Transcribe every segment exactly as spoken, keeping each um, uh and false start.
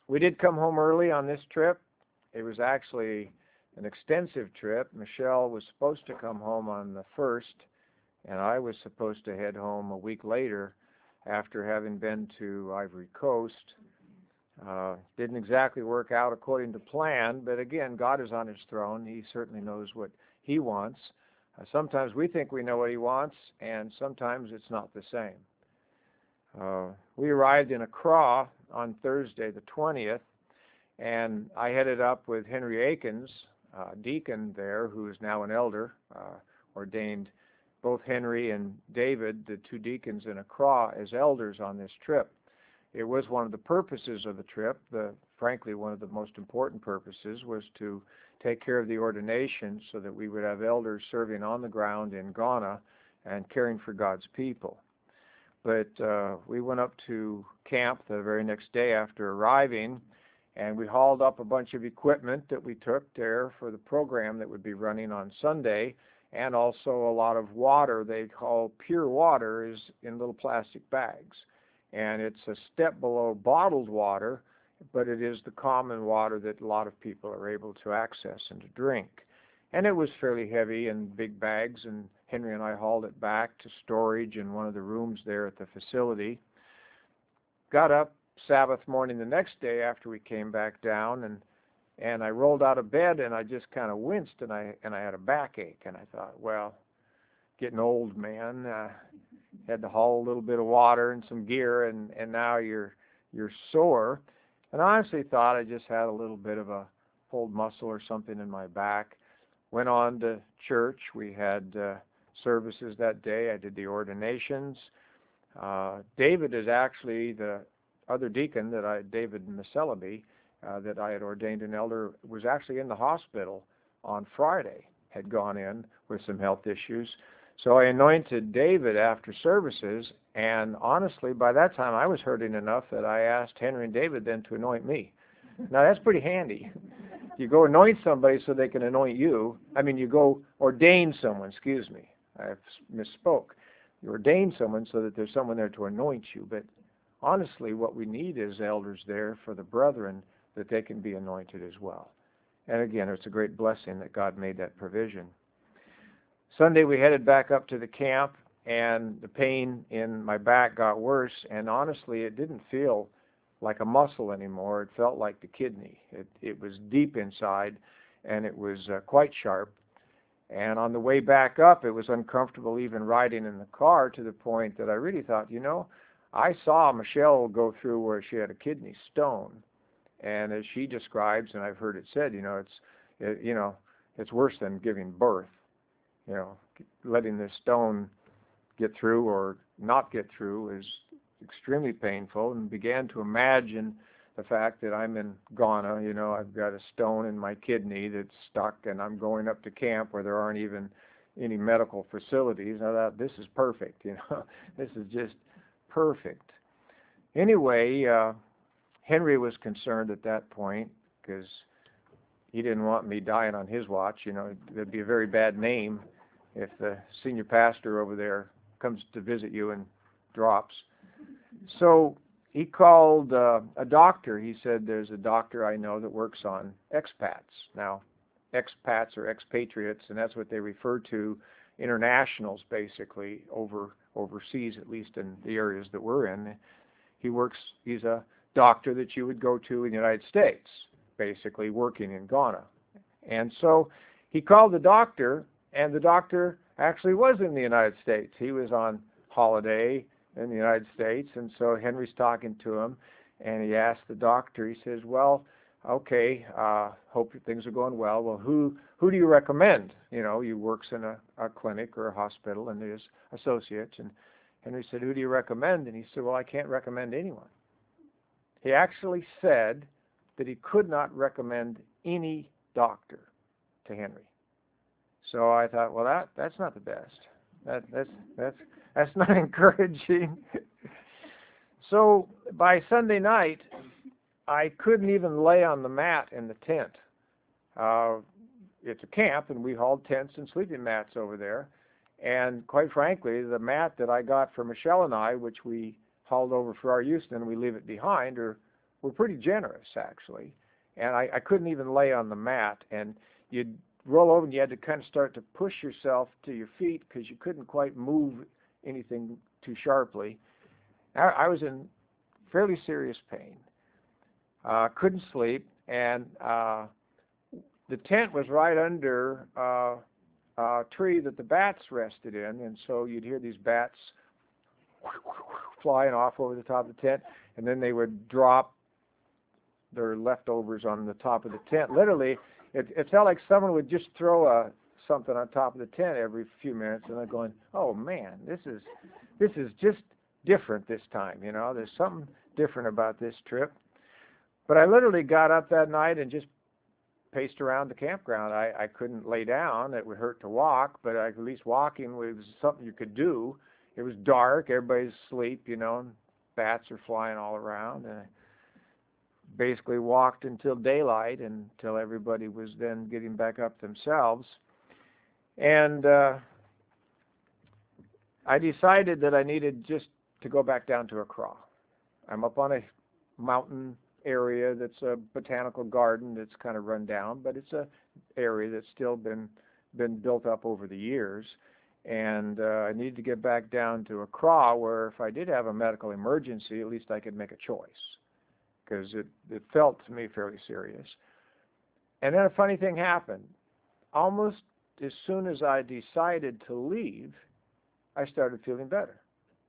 We did come home early on this trip. It was actually an extensive trip. Michelle was supposed to come home on the first, and I was supposed to head home a week later after having been to Ivory Coast. Uh, didn't exactly work out according to plan, but again, God is on his throne. He certainly knows what he wants. Uh, sometimes we think we know what he wants, and sometimes it's not the same. Uh, we arrived in Accra on Thursday the twentieth, and I headed up with Henry Akins, uh, deacon there, who is now an elder, uh, ordained both Henry and David, the two deacons in Accra, as elders on this trip. It was one of the purposes of the trip, the, frankly, one of the most important purposes, was to take care of the ordination so that we would have elders serving on the ground in Ghana and caring for God's people. But uh, we went up to camp the very next day after arriving, and we hauled up a bunch of equipment that we took there for the program that would be running on Sunday, and also a lot of water they call pure water is in little plastic bags. And it's a step below bottled water, but it is the common water that a lot of people are able to access and to drink. And it was fairly heavy in big bags, and Henry and I hauled it back to storage in one of the rooms there at the facility. Got up Sabbath morning the next day after we came back down, and and I rolled out of bed, and I just kind of winced, and I and I had a backache, and I thought, well, getting old, man. Uh, had to haul a little bit of water and some gear, and and now you're you're sore. And I honestly thought I just had a little bit of a pulled muscle or something in my back. Went on to church. We had uh, services that day. I did the ordinations. Uh, David is actually the other deacon that I, David Miscellany, uh, that I had ordained an elder, was actually in the hospital on Friday, had gone in with some health issues. So I anointed David after services, and honestly, by that time I was hurting enough that I asked Henry and David then to anoint me. Now that's pretty handy. You go anoint somebody so they can anoint you. I mean, you go ordain someone, excuse me, I misspoke. You ordain someone so that there's someone there to anoint you, but honestly, what we need is elders there for the brethren that they can be anointed as well. And again, it's a great blessing that God made that provision. Sunday we headed back up to the camp, and the pain in my back got worse, and honestly it didn't feel like a muscle anymore. It felt like the kidney. It, it was deep inside, and it was uh, quite sharp. And on the way back up, it was uncomfortable even riding in the car, to the point that I really thought, you know, I saw Michelle go through where she had a kidney stone, and as she describes, and I've heard it said, you know, it's, it, you know, it's worse than giving birth. You know, letting this stone get through or not get through is extremely painful, and began to imagine the fact that I'm in Ghana, you know, I've got a stone in my kidney that's stuck, and I'm going up to camp where there aren't even any medical facilities. I thought, this is perfect, you know, this is just perfect. Anyway, uh, Henry was concerned at that point because he didn't want me dying on his watch. You know, there'd be a very bad name if the senior pastor over there comes to visit you and drops. So he called uh, a doctor. He said, there's a doctor I know that works on expats. Now, expats are expatriates, and that's what they refer to, internationals basically, over overseas, at least in the areas that we're in. He works, he's a doctor that you would go to in the United States, basically working in Ghana. And so he called the doctor, and the doctor actually was in the United States. He was on holiday in the United States, and so Henry's talking to him, and he asked the doctor, he says, well, okay, uh, hope things are going well. Well, who who do you recommend? You know, he works in a, a clinic or a hospital, and his associates. And Henry said, who do you recommend? And he said, well, I can't recommend anyone. He actually said that he could not recommend any doctor to Henry. So I thought, well, that that's not the best. That that's that's that's not encouraging. So by Sunday night, I couldn't even lay on the mat in the tent. Uh, it's a camp, and we hauled tents and sleeping mats over there. And quite frankly, the mat that I got for Michelle and I, which we hauled over for our use, and we leave it behind, are were pretty generous, actually. And I, I couldn't even lay on the mat. And you'd roll over and you had to kind of start to push yourself to your feet because you couldn't quite move anything too sharply. I, I was in fairly serious pain. Uh, couldn't sleep. And uh, the tent was right under uh, a tree that the bats rested in. And so you'd hear these bats flying off over the top of the tent. And then they would drop their leftovers on the top of the tent. Literally, it, it felt like someone would just throw a something on top of the tent every few minutes, and I'm going, "Oh man, this is this is just different this time." You know, there's something different about this trip. But I literally got up that night and just paced around the campground. I, I couldn't lay down; it would hurt to walk, but at least walking was something you could do. It was dark, everybody's asleep, you know, and bats are flying all around, and I basically walked until daylight, until everybody was then getting back up themselves. And uh, I decided that I needed just to go back down to Accra. I'm up on a mountain area that's a botanical garden that's kind of run down, but it's a area that's still been been built up over the years. And uh, I needed to get back down to Accra, where if I did have a medical emergency, at least I could make a choice, because it, it felt to me fairly serious. And then a funny thing happened. Almost as soon as I decided to leave, I started feeling better.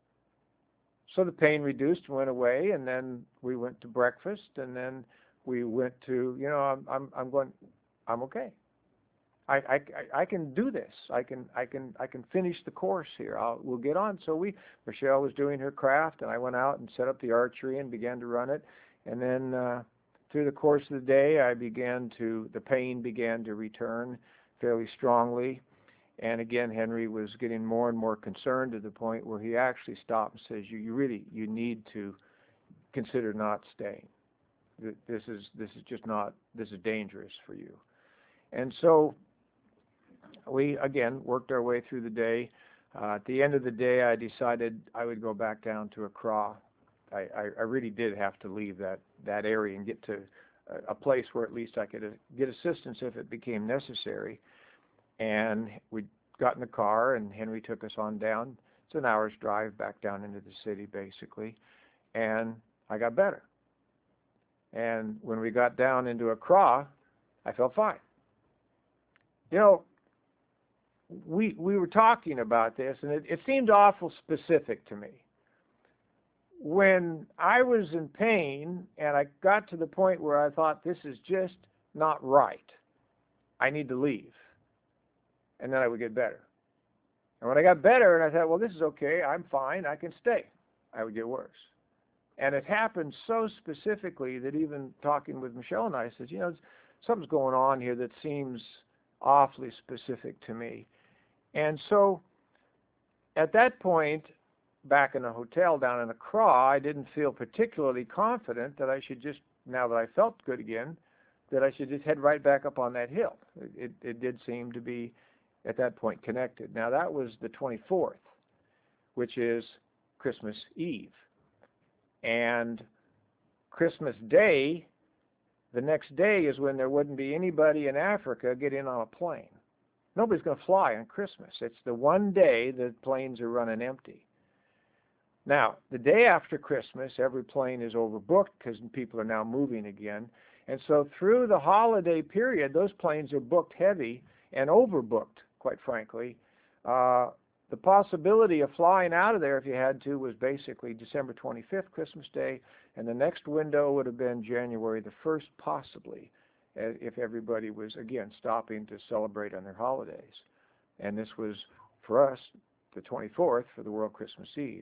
So the pain reduced and went away, and then we went to breakfast, and then we went to, you know, I'm I'm, I'm going, I'm okay. I, I, I can do this. I can I can I can finish the course here. I'll, we'll get on. So we Michelle was doing her craft, and I went out and set up the archery and began to run it. And then uh, through the course of the day, I began to the pain began to return fairly strongly. And again, Henry was getting more and more concerned to the point where he actually stopped and says, "You, you really you need to consider not staying. This is this is just not this is dangerous for you." And so we again worked our way through the day. Uh, at the end of the day, I decided I would go back down to Accra. I, I, I really did have to leave that, that area and get to a, a place where at least I could uh, get assistance if it became necessary. And we got in the car, and Henry took us on down. It's an hour's drive back down into the city, basically. And I got better. And when we got down into Accra, I felt fine. You know, we we were talking about this, and it, it seemed awful specific to me. When I was in pain, and I got to the point where I thought, this is just not right, I need to leave. And then I would get better. And when I got better, and I thought, well, this is okay, I'm fine, I can stay, I would get worse. And it happened so specifically that even talking with Michelle and I said, you know, something's going on here that seems awfully specific to me. And so at that point, back in a hotel down in Accra, I didn't feel particularly confident that I should just, now that I felt good again, that I should just head right back up on that hill. It, it, it did seem to be, at that point, connected. Now, that was the twenty-fourth, which is Christmas Eve. And Christmas Day, the next day, is when there wouldn't be anybody in Africa getting on a plane. Nobody's going to fly on Christmas. It's the one day that planes are running empty. Now, the day after Christmas, every plane is overbooked because people are now moving again. And so through the holiday period, those planes are booked heavy and overbooked, quite frankly. Uh, the possibility of flying out of there if you had to was basically December twenty-fifth, Christmas Day, and the next window would have been January the first, possibly, if everybody was, again, stopping to celebrate on their holidays. And this was, for us, the twenty-fourth for the World Christmas Eve.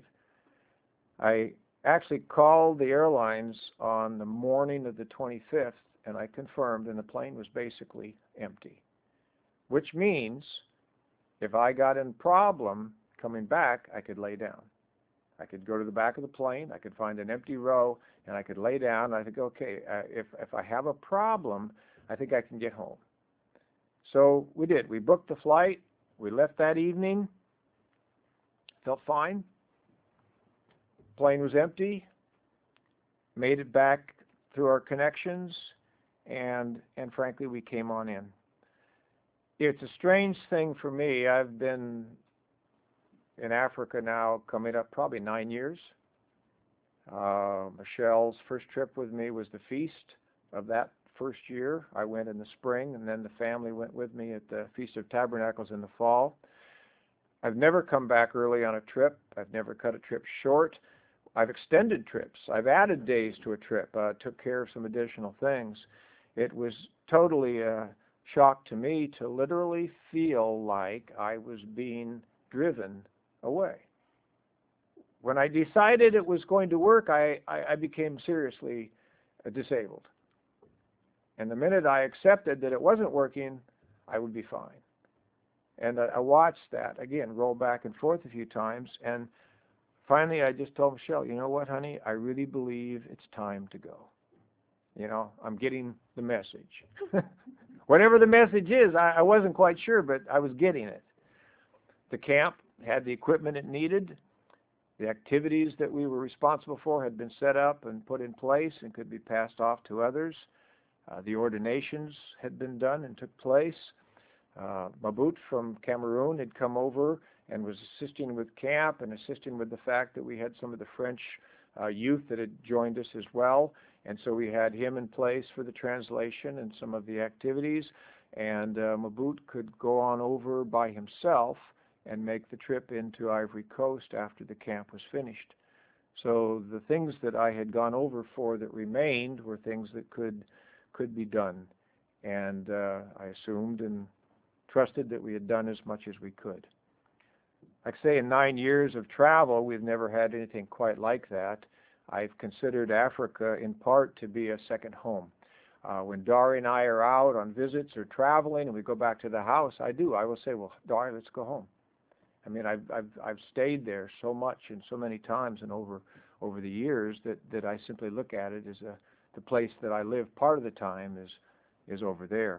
I actually called the airlines on the morning of the twenty-fifth, and I confirmed, and the plane was basically empty, which means if I got in problem coming back, I could lay down. I could go to the back of the plane, I could find an empty row, and I could lay down, and I think, okay, uh, if, if I have a problem, I think I can get home. So we did. We booked the flight. We left that evening. Felt fine. Plane was empty. Made it back through our connections, and and frankly, we came on in. It's a strange thing for me. I've been in Africa now coming up probably nine years. Uh, Michelle's first trip with me was the feast of that first year. I went in the spring, and then the family went with me at the Feast of Tabernacles in the fall. I've never come back early on a trip. I've never cut a trip short. I've extended trips. I've added days to a trip, uh, took care of some additional things. It was totally a shock to me to literally feel like I was being driven away. When I decided it was going to work, I, I, I became seriously uh, disabled. And the minute I accepted that it wasn't working, I would be fine. And I, I watched that, again, roll back and forth a few times, and finally I just told Michelle, you know what, honey, I really believe it's time to go. You know, I'm getting the message. Whatever the message is, I, I wasn't quite sure, but I was getting it. The camp had the equipment it needed. The activities that we were responsible for had been set up and put in place and could be passed off to others. Uh, the ordinations had been done and took place. Uh, Mabut from Cameroon had come over and was assisting with camp and assisting with the fact that we had some of the French uh, youth that had joined us as well. And so we had him in place for the translation and some of the activities. And uh, Mabut could go on over by himself and make the trip into Ivory Coast after the camp was finished. So the things that I had gone over for that remained were things that could could be done. And uh, I assumed and trusted that we had done as much as we could. Like I say, in nine years of travel, we've never had anything quite like that. I've considered Africa in part to be a second home. Uh, when Dari and I are out on visits or traveling and we go back to the house, I do. I will say, well, Dari, let's go home. I mean, I've, I've, I've stayed there so much and so many times and over, over the years that, that I simply look at it as a, the place that I live part of the time is, is over there.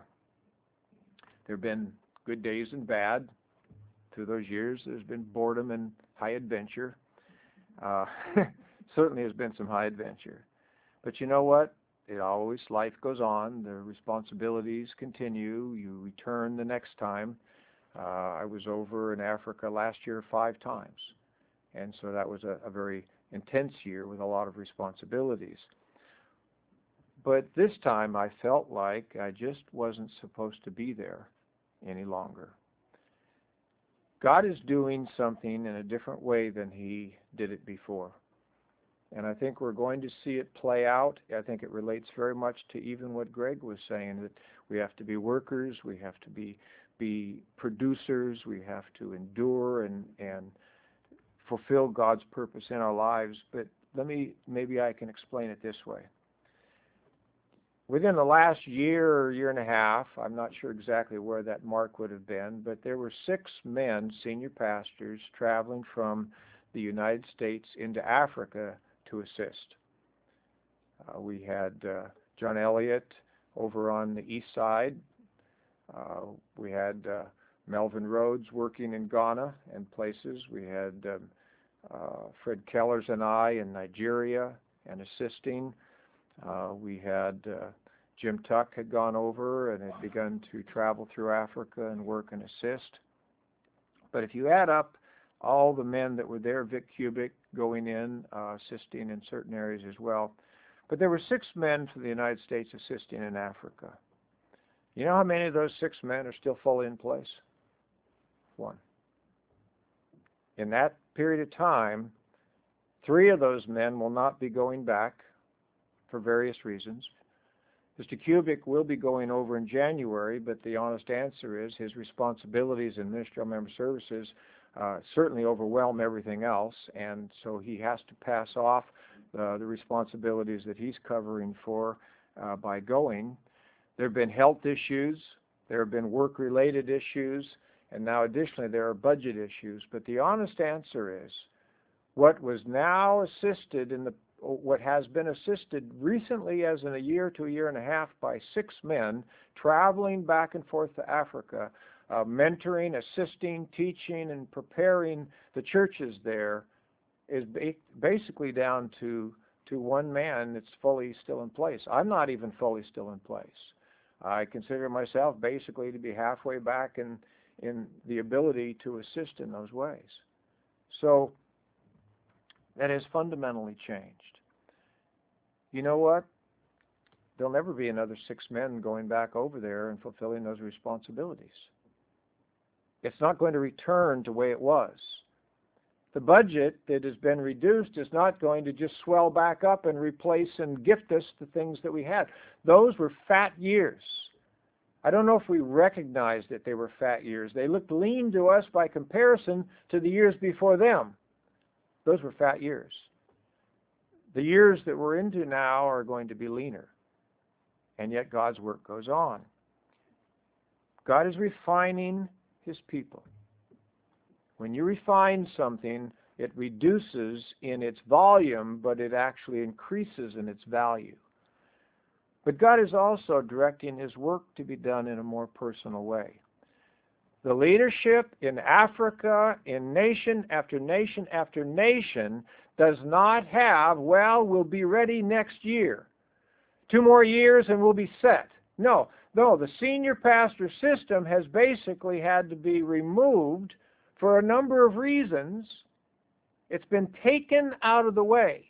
There have been good days and bad. Through those years, there's been boredom and high adventure. Uh, certainly has been some high adventure. But you know what? It always, life goes on. The responsibilities continue. You return the next time. Uh, I was over in Africa last year five times. And so that was a, a very intense year with a lot of responsibilities. But this time I felt like I just wasn't supposed to be there any longer. God is doing something in a different way than he did it before. And I think we're going to see it play out. I think it relates very much to even what Greg was saying, that we have to be workers, we have to be be producers, we have to endure and, and fulfill God's purpose in our lives. But let me, maybe I can explain it this way. Within the last year or year and a half, I'm not sure exactly where that mark would have been, but there were six men, senior pastors, traveling from the United States into Africa to assist. Uh, we had uh, John Elliott over on the east side. Uh, we had uh, Melvin Rhodes working in Ghana and places. We had um, uh, Fred Kellers and I in Nigeria and assisting. Uh, we had uh, Jim Tuck had gone over and had begun to travel through Africa and work and assist. But if you add up all the men that were there, Vic Kubik going in, uh, assisting in certain areas as well. But there were six men from the United States assisting in Africa. You know how many of those six men are still fully in place? One. In that period of time, three of those men will not be going back for various reasons. Mister Kubik will be going over in January, but the honest answer is his responsibilities in ministerial member services uh, certainly overwhelm everything else, and so he has to pass off uh, the responsibilities that he's covering for uh, by going. There have been health issues, there have been work-related issues, and now additionally there are budget issues. But the honest answer is, what was now assisted in the what has been assisted recently as in a year to a year and a half by six men traveling back and forth to Africa, uh, mentoring, assisting, teaching, and preparing the churches there is ba- basically down to to one man that's fully still in place. I'm not even fully still in place. I consider myself basically to be halfway back in, in the ability to assist in those ways. So that has fundamentally changed. You know what? There'll never be another six men going back over there and fulfilling those responsibilities. It's not going to return to the way it was. The budget that has been reduced is not going to just swell back up and replace and gift us the things that we had. Those were fat years. I don't know if we recognized that they were fat years. They looked lean to us by comparison to the years before them. Those were fat years. The years that we're into now are going to be leaner. And yet God's work goes on. God is refining His people. When you refine something, it reduces in its volume, but it actually increases in its value. But God is also directing His work to be done in a more personal way. The leadership in Africa, in nation after nation after nation, does not have, well, we'll be ready next year. Two more years and we'll be set. No, no, the senior pastor system has basically had to be removed for a number of reasons. It's been taken out of the way.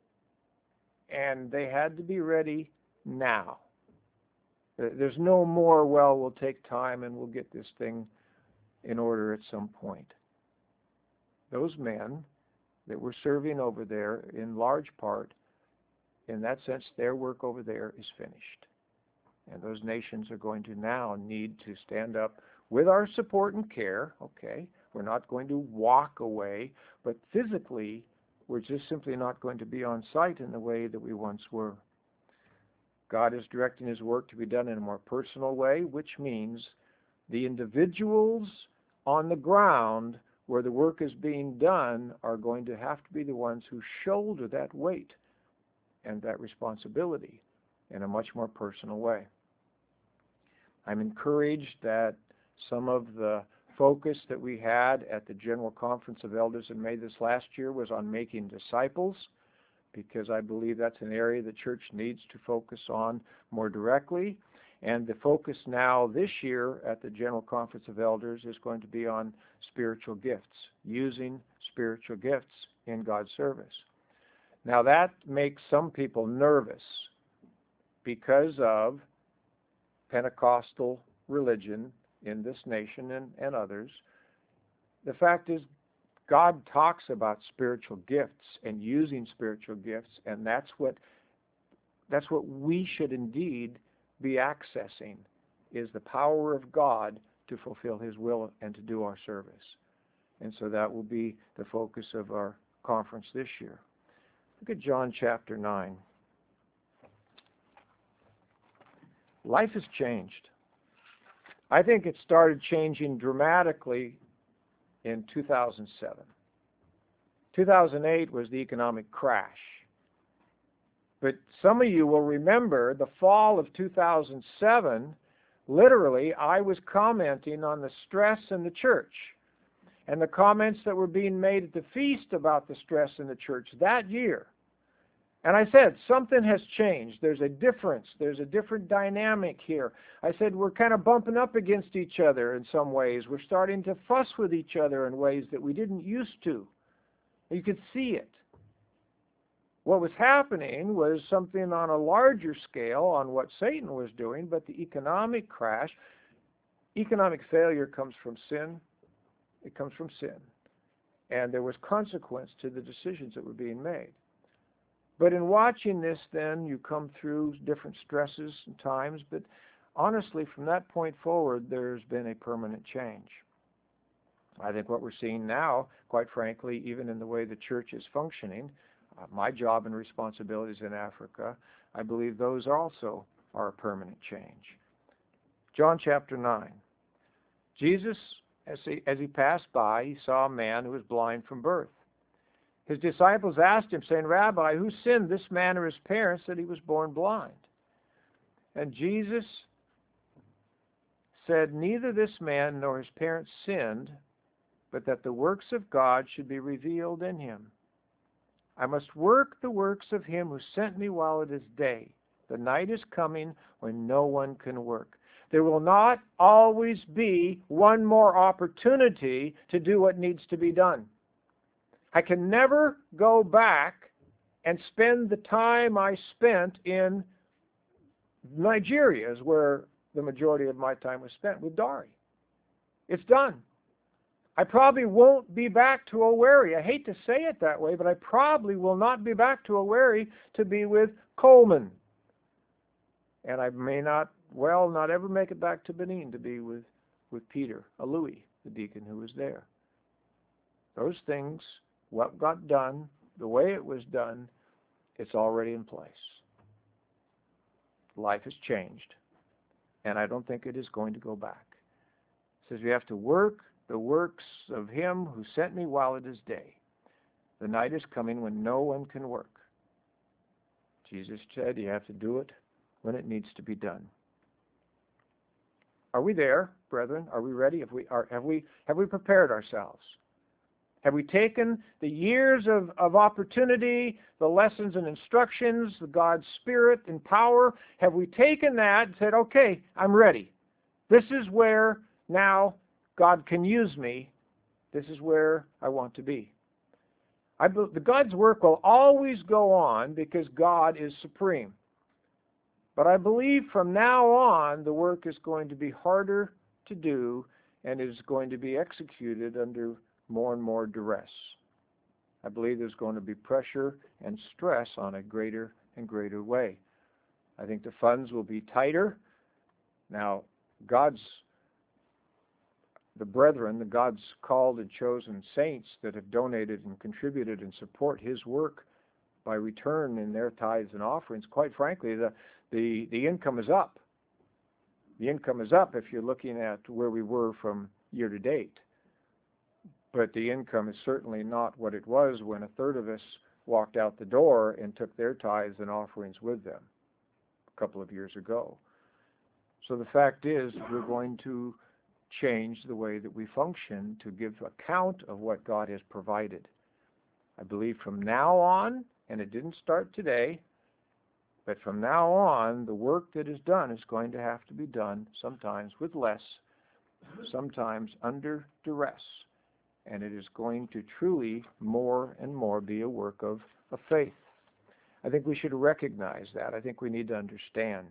And they had to be ready now. There's no more, well, we'll take time and we'll get this thing in order at some point. Those men that were serving over there, in large part, in that sense, their work over there is finished. And those nations are going to now need to stand up with our support and care. Okay, we're not going to walk away, but physically, we're just simply not going to be on site in the way that we once were. God is directing His work to be done in a more personal way, which means the individuals on the ground where the work is being done are going to have to be the ones who shoulder that weight and that responsibility in a much more personal way. I'm encouraged that some of the focus that we had at the General Conference of Elders in May this last year was on making disciples, because I believe that's an area the church needs to focus on more directly. And the focus now this year at the General Conference of Elders is going to be on spiritual gifts, using spiritual gifts in God's service. Now that makes some people nervous because of Pentecostal religion in this nation and, and others. The fact is, God talks about spiritual gifts and using spiritual gifts, and that's what that's what we should indeed be accessing, is the power of God to fulfill His will and to do our service. And so that will be the focus of our conference this year. Look at John chapter nine. Life has changed. I think it started changing dramatically in two thousand seven. two thousand eight was the economic crash. But some of you will remember the fall of two thousand seven, literally, I was commenting on the stress in the church and the comments that were being made at the feast about the stress in the church that year. And I said, something has changed. There's a difference. There's a different dynamic here. I said, we're kind of bumping up against each other in some ways. We're starting to fuss with each other in ways that we didn't used to. You could see it. What was happening was something on a larger scale on what Satan was doing, but the economic crash, economic failure comes from sin. It comes from sin. And there was consequence to the decisions that were being made. But in watching this, then, you come through different stresses and times, but honestly, from that point forward, there's been a permanent change. I think what we're seeing now, quite frankly, even in the way the church is functioning, uh, my job and responsibilities in Africa, I believe those also are a permanent change. John chapter nine. Jesus, as he, as he passed by, he saw a man who was blind from birth. His disciples asked him, saying, Rabbi, who sinned, this man or his parents, that he was born blind? And Jesus said, neither this man nor his parents sinned, but that the works of God should be revealed in him. I must work the works of him who sent me while it is day. The night is coming when no one can work. There will not always be one more opportunity to do what needs to be done. I can never go back and spend the time I spent in Nigeria, is where the majority of my time was spent, with Dari. It's done. I probably won't be back to Owerri. I hate to say it that way, but I probably will not be back to Owerri to be with Coleman. And I may not, well, not ever make it back to Benin to be with, with Peter Alui, the deacon who was there. Those things, what got done, the way it was done, it's already in place. Life has changed, and I don't think it is going to go back. It says we have to work the works of him who sent me while it is day. The night is coming when no one can work. Jesus said you have to do it when it needs to be done. Are we there, brethren? Are we ready? Have we, are, have we, have we prepared ourselves? Have we taken the years of, of opportunity, the lessons and instructions, the God's Spirit and power? Have we taken that and said, okay, I'm ready. This is where now God can use me. This is where I want to be. I, the God's work will always go on because God is supreme. But I believe from now on the work is going to be harder to do and is going to be executed under more and more duress. I believe there's going to be pressure and stress on a greater and greater way. I think the funds will be tighter. Now, God's, the brethren, the God's called and chosen saints that have donated and contributed and support his work by return in their tithes and offerings, quite frankly, the, the, the income is up. The income is up if you're looking at where we were from year to date. But the income is certainly not what it was when a third of us walked out the door and took their tithes and offerings with them a couple of years ago. So the fact is, we're going to change the way that we function to give account of what God has provided. I believe from now on, and it didn't start today, but from now on, the work that is done is going to have to be done sometimes with less, sometimes under duress. And it is going to truly more and more be a work of, of faith. I think we should recognize that. I think we need to understand.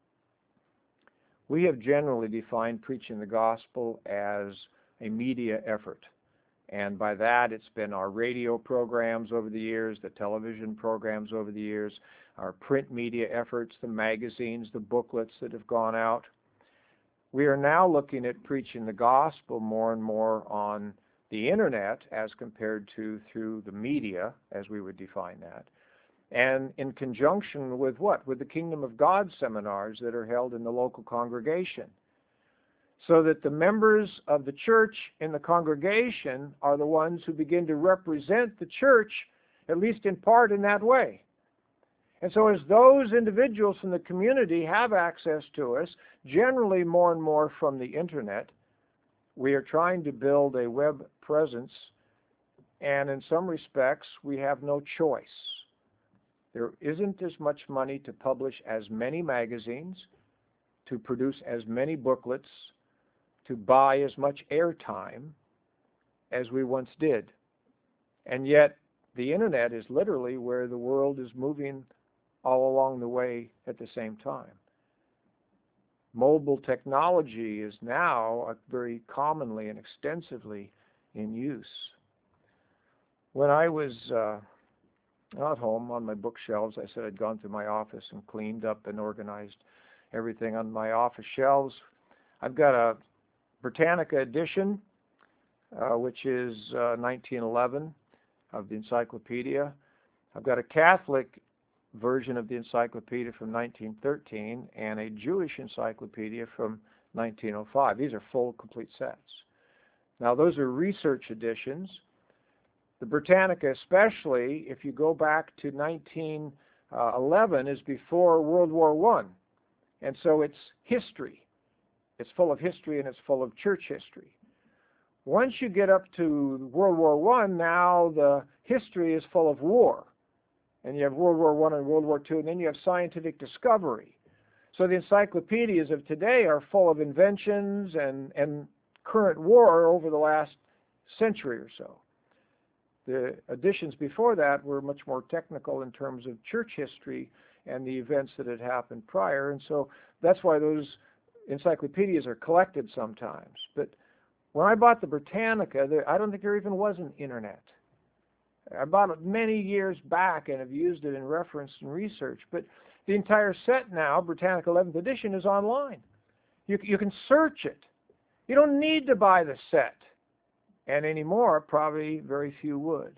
We have generally defined preaching the gospel as a media effort. And by that, it's been our radio programs over the years, the television programs over the years, our print media efforts, the magazines, the booklets that have gone out. We are now looking at preaching the gospel more and more on the internet as compared to through the media, as we would define that, and in conjunction with what? With the Kingdom of God seminars that are held in the local congregation, so that the members of the church in the congregation are the ones who begin to represent the church, at least in part, in that way. And so as those individuals from the community have access to us, generally more and more from the internet, we are trying to build a web presence, and in some respects, we have no choice. There isn't as much money to publish as many magazines, to produce as many booklets, to buy as much airtime as we once did. And yet, the internet is literally where the world is moving all along the way at the same time. Mobile technology is now very commonly and extensively in use. When I was uh, at home on my bookshelves, I said I'd gone through my office and cleaned up and organized everything on my office shelves. I've got a Britannica edition, uh, which is uh, nineteen eleven of the encyclopedia. I've got a Catholic version of the encyclopedia from nineteen thirteen and a Jewish encyclopedia from nineteen oh five. These are full, complete sets. Now, those are research editions. The Britannica, especially, if you go back to nineteen eleven, is before World War One. And so it's history. It's full of history and it's full of church history. Once you get up to World War One, now the history is full of war. And you have World War One and World War Two, and then you have scientific discovery. So the encyclopedias of today are full of inventions and, and current war over the last century or so. The editions before that were much more technical in terms of church history and the events that had happened prior, and so that's why those encyclopedias are collected sometimes. But when I bought the Britannica, there, I don't think there even was an internet. I bought it many years back and have used it in reference and research, but the entire set now, Britannica eleventh edition, is online. You, you can search it. You don't need to buy the set. And anymore, probably very few would.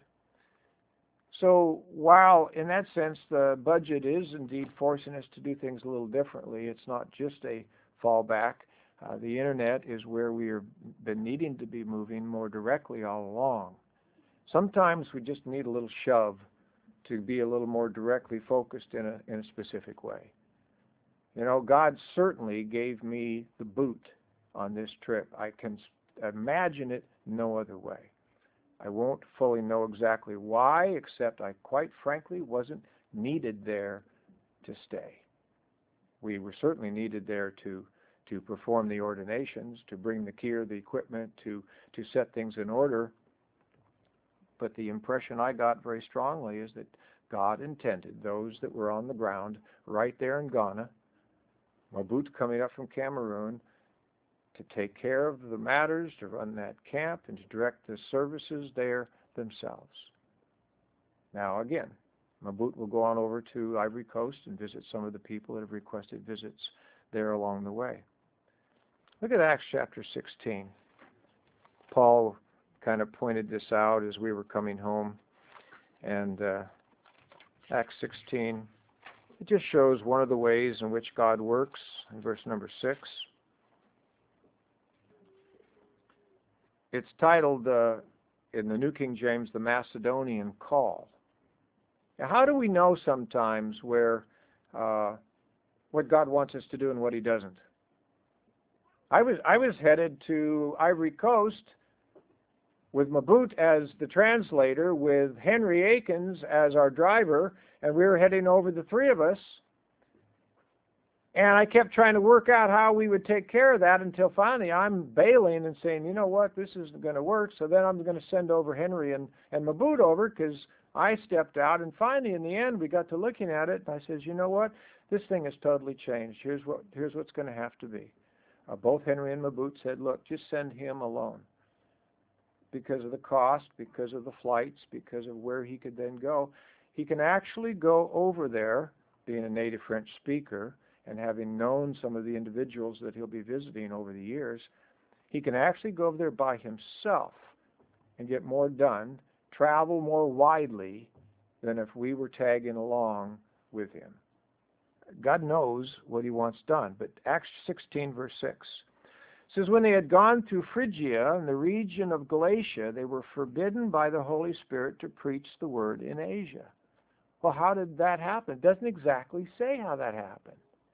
So while in that sense the budget is indeed forcing us to do things a little differently, it's not just a fallback. Uh, the internet is where we have been needing to be moving more directly all along. Sometimes we just need a little shove to be a little more directly focused in a, in a specific way. You know, God certainly gave me the boot on this trip. I can imagine it no other way. I won't fully know exactly why, except I quite frankly wasn't needed there to stay. We were certainly needed there to to perform the ordinations, to bring the gear, the equipment, to to set things in order. But the impression I got very strongly is that God intended those that were on the ground right there in Ghana, Maboot coming up from Cameroon, to take care of the matters, to run that camp, and to direct the services there themselves. Now again, Maboot will go on over to Ivory Coast and visit some of the people that have requested visits there along the way. Look at Acts chapter sixteen. Paul kind of pointed this out as we were coming home. And uh, Acts sixteen, it just shows one of the ways in which God works in verse number six. It's titled, uh, in the New King James, the Macedonian Call. Now, how do we know sometimes where uh, what God wants us to do and what He doesn't? I was I was headed to Ivory Coast with Maboot as the translator, with Henry Akins as our driver, and we were heading over, the three of us. And I kept trying to work out how we would take care of that until finally I'm bailing and saying, you know what, this isn't going to work. So then I'm going to send over Henry and, and Maboot over, because I stepped out. And finally, in the end, we got to looking at it. And I says, you know what, this thing has totally changed. Here's what here's what's going to have to be. Uh, both Henry and Maboot said, look, just send him alone. Because of the cost, because of the flights, because of where he could then go. He can actually go over there, being a native French speaker, and having known some of the individuals that he'll be visiting over the years, he can actually go over there by himself and get more done, travel more widely than if we were tagging along with him. God knows what He wants done. But Acts sixteen, verse six says, when they had gone through Phrygia and the region of Galatia, they were forbidden by the Holy Spirit to preach the word in Asia. Well, how did that happen? It doesn't exactly say how that happened.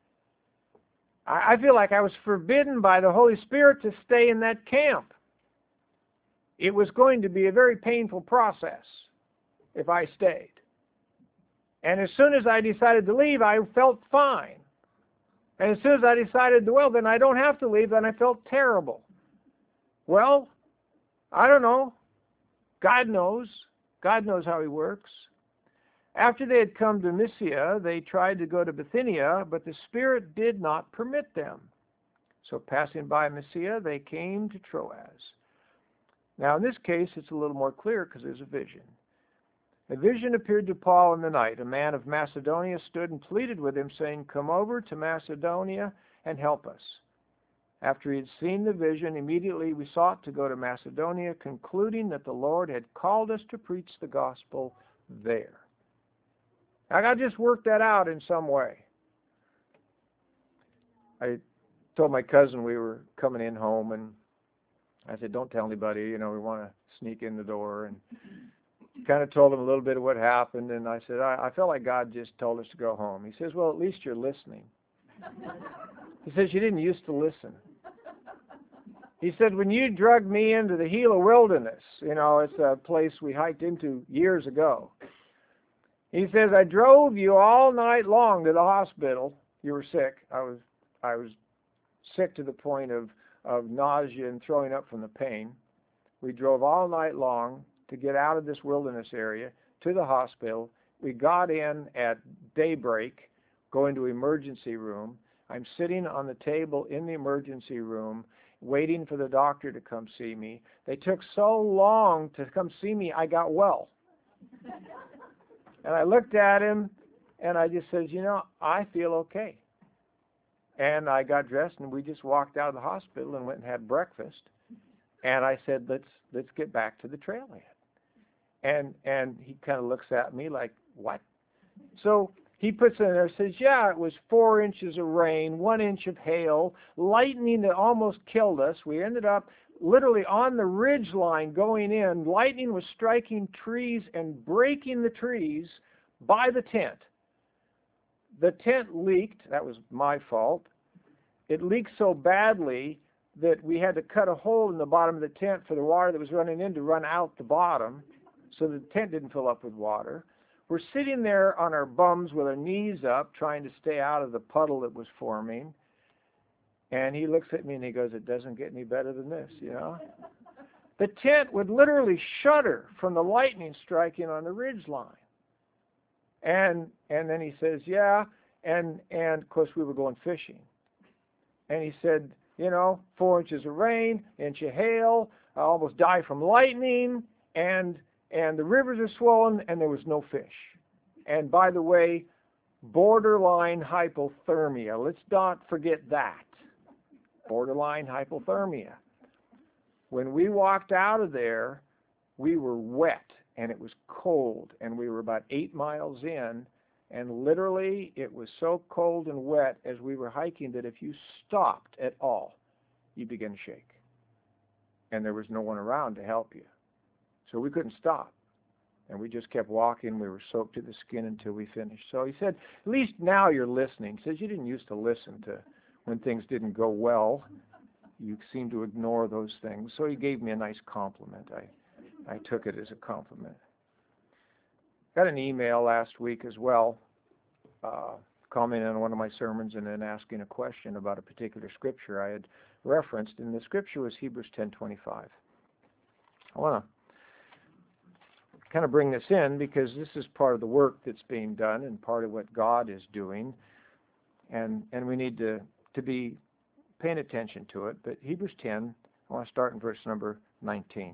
I feel like I was forbidden by the Holy Spirit to stay in that camp. It was going to be a very painful process if I stayed. And as soon as I decided to leave, I felt fine. And as soon as I decided, well, then I don't have to leave, then I felt terrible. Well, I don't know. God knows. God knows how He works. After they had come to Mysia, they tried to go to Bithynia, but the Spirit did not permit them. So passing by Mysia, they came to Troas. Now in this case, it's a little more clear because there's a vision. A vision appeared to Paul in the night. A man of Macedonia stood and pleaded with him, saying, come over to Macedonia and help us. After he had seen the vision, immediately we sought to go to Macedonia, concluding that the Lord had called us to preach the gospel there. I got to just work that out in some way. I told my cousin we were coming in home, and I said, don't tell anybody, you know, we want to sneak in the door, and kind of told him a little bit of what happened, and I said, I, I felt like God just told us to go home. He says, well, at least you're listening. He says, you didn't used to listen. He said, when you drug me into the Gila Wilderness, you know, it's a place we hiked into years ago. He says, I drove you all night long to the hospital. You were sick. I was I was sick to the point of, of nausea and throwing up from the pain. We drove all night long to get out of this wilderness area to the hospital. We got in at daybreak, go into emergency room. I'm sitting on the table in the emergency room waiting for the doctor to come see me. They took so long to come see me, I got well. And I looked at him, and I just said, you know, I feel okay. And I got dressed, and we just walked out of the hospital and went and had breakfast. And I said, let's let's get back to the trailhead. And and he kind of looks at me like, what? So he puts in there, says, yeah, it was four inches of rain, one inch of hail, lightning that almost killed us. We ended up literally on the ridge line going in. Lightning was striking trees and breaking the trees by the tent. The tent leaked. That was my fault. It leaked so badly that we had to cut a hole in the bottom of the tent for the water that was running in to run out the bottom, so the tent didn't fill up with water. We're sitting there on our bums with our knees up, trying to stay out of the puddle that was forming. And he looks at me and he goes, it doesn't get any better than this, you know. The tent would literally shudder from the lightning striking on the ridge line. And and then he says, yeah, and, and of course we were going fishing. And he said, you know, four inches of rain, inch of hail, I almost died from lightning, and and the rivers are swollen, and there was no fish. And by the way, borderline hypothermia. Let's not forget that. Borderline hypothermia. When we walked out of there, we were wet, and it was cold, and we were about eight miles in, and literally it was so cold and wet as we were hiking that if you stopped at all, you began to shake. And there was no one around to help you. So we couldn't stop. And we just kept walking. We were soaked to the skin until we finished. So he said, at least now you're listening. He says, you didn't used to listen to when things didn't go well. You seem to ignore those things. So he gave me a nice compliment. I, I took it as a compliment. Got an email last week as well, uh, commenting on one of my sermons and then asking a question about a particular scripture I had referenced. And the scripture was Hebrews ten twenty-five. I want to kind of bring this in because this is part of the work that's being done and part of what God is doing, and and we need to to be paying attention to it. But Hebrews ten, I want to start in verse number nineteen.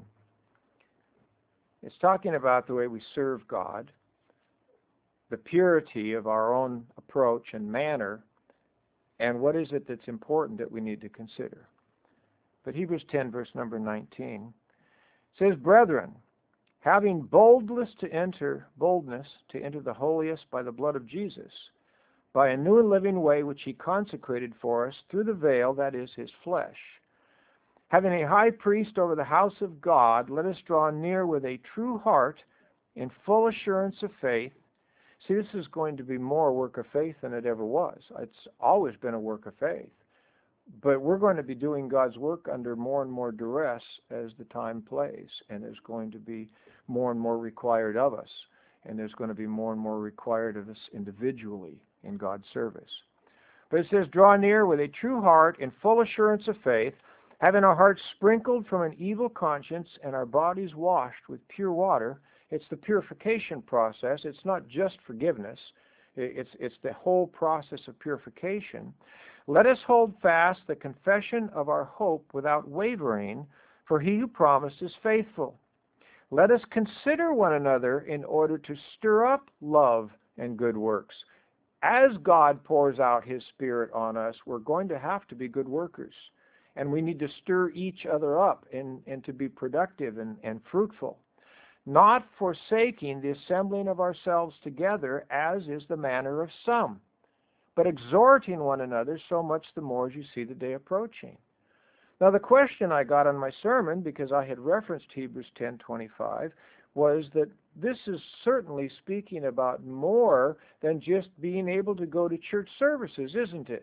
It's talking about the way we serve God, the purity of our own approach and manner, and what is it that's important that we need to consider. But Hebrews ten, verse number nineteen, says, brethren, having boldness to enter, boldness to enter the holiest by the blood of Jesus, by a new and living way which he consecrated for us through the veil, that is, his flesh. Having a high priest over the house of God, let us draw near with a true heart in full assurance of faith. See, this is going to be more a work of faith than it ever was. It's always been a work of faith. But we're going to be doing God's work under more and more duress as the time plays, and there's going to be more and more required of us, and there's going to be more and more required of us individually in God's service. But it says, draw near with a true heart in full assurance of faith, having our hearts sprinkled from an evil conscience and our bodies washed with pure water. It's the purification process. It's not just forgiveness. It's, it's the whole process of purification. Let us hold fast the confession of our hope without wavering, for he who promised is faithful. Let us consider one another in order to stir up love and good works. As God pours out his Spirit on us, we're going to have to be good workers. And we need to stir each other up and, and to be productive and, and fruitful. Not forsaking the assembling of ourselves together, as is the manner of some, but exhorting one another so much the more as you see the day approaching. Now the question I got on my sermon, because I had referenced Hebrews ten twenty-five, was that this is certainly speaking about more than just being able to go to church services, isn't it?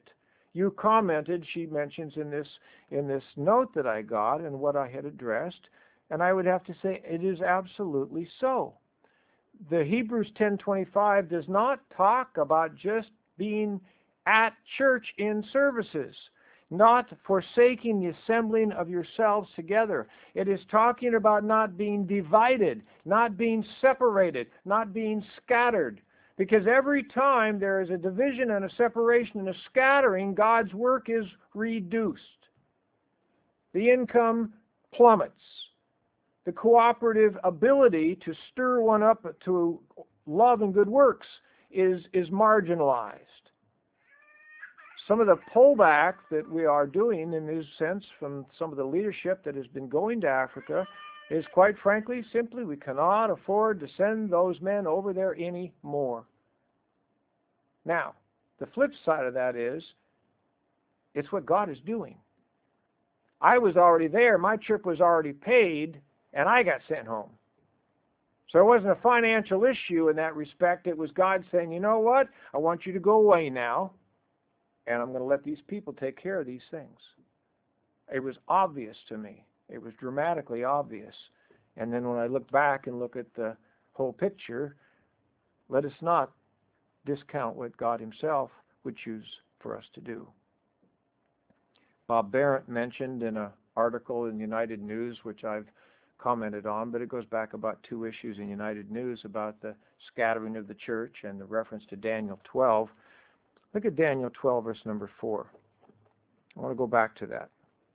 you commented, she mentions in this in this note that I got and what I had addressed, and I would have to say it is absolutely so. The Hebrews ten twenty-five does not talk about just being at church in services, not forsaking the assembling of yourselves together. It is talking about not being divided, not being separated, not being scattered. Because every time there is a division and a separation and a scattering, God's work is reduced. The income plummets. The cooperative ability to stir one up to love and good works is, is marginalized. Some of the pullback that we are doing in this sense from some of the leadership that has been going to Africa is, quite frankly, simply we cannot afford to send those men over there anymore. Now, the flip side of that is, it's what God is doing. I was already there, my trip was already paid, and I got sent home. So it wasn't a financial issue in that respect. It was God saying, you know what, I want you to go away now, and I'm going to let these people take care of these things. It was obvious to me. It was dramatically obvious. And then when I look back and look at the whole picture, let us not discount what God himself would choose for us to do. Bob Barrett mentioned in an article in United News, which I've commented on, but it goes back about two issues in United News about the scattering of the church and the reference to Daniel twelve. Look at Daniel twelve, verse number four. I want to go back to that.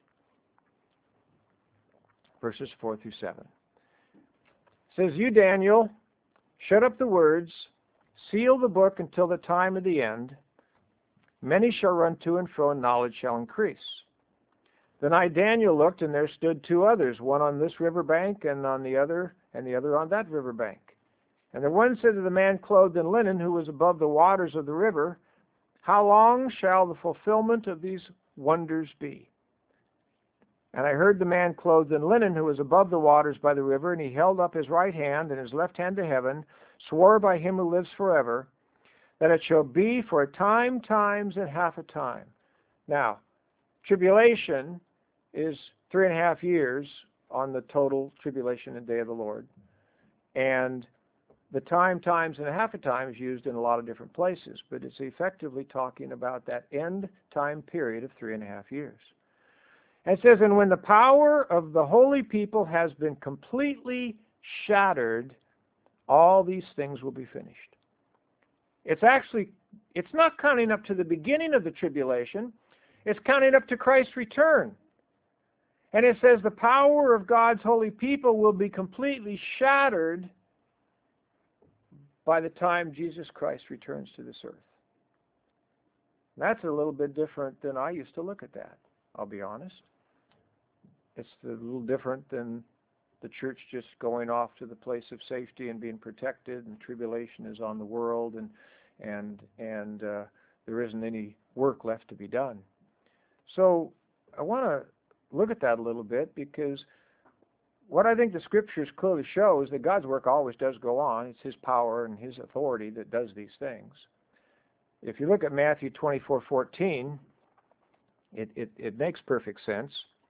Verses four through seven. It says, you, Daniel, shut up the words, seal the book until the time of the end. Many shall run to and fro, and knowledge shall increase. Then I, Daniel, looked, and there stood two others, one on this river bank, and on the other, and the other on that river bank. And the one said to the man clothed in linen, who was above the waters of the river, how long shall the fulfillment of these wonders be? And I heard the man clothed in linen, who was above the waters by the river, and he held up his right hand and his left hand to heaven, swore by him who lives forever, that it shall be for a time, times, and half a time. Now, tribulation is three and a half years on the total tribulation and day of the Lord. And the time, times, and a half a time is used in a lot of different places, but it's effectively talking about that end time period of three and a half years. And it says, and when the power of the holy people has been completely shattered, all these things will be finished. It's actually, it's not counting up to the beginning of the tribulation. It's counting up to Christ's return. And it says the power of God's holy people will be completely shattered by the time Jesus Christ returns to this earth. That's a little bit different than I used to look at that, I'll be honest. It's a little different than the church just going off to the place of safety and being protected, and tribulation is on the world, and and and uh, there isn't any work left to be done. So I want to look at that a little bit, because what I think the Scriptures clearly show is that God's work always does go on. It's His power and His authority that does these things. If you look at Matthew twenty-four fourteen, it, it, it makes perfect sense.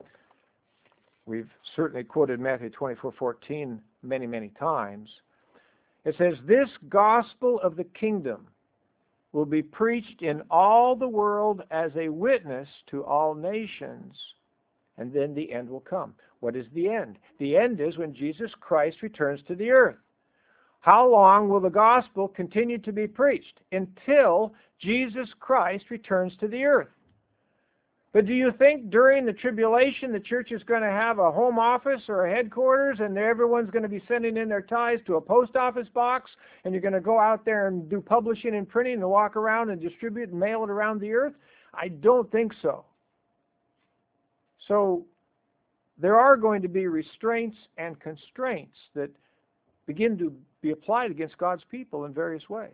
We've certainly quoted Matthew twenty-four fourteen many, many times. It says, this gospel of the kingdom will be preached in all the world as a witness to all nations, and then the end will come. What is the end? The end is when Jesus Christ returns to the earth. How long will the gospel continue to be preached? Until Jesus Christ returns to the earth. But do you think during the tribulation the church is going to have a home office or a headquarters, and everyone's going to be sending in their tithes to a post office box, and you're going to go out there and do publishing and printing and walk around and distribute and mail it around the earth? I don't think so. So there are going to be restraints and constraints that begin to be applied against God's people in various ways.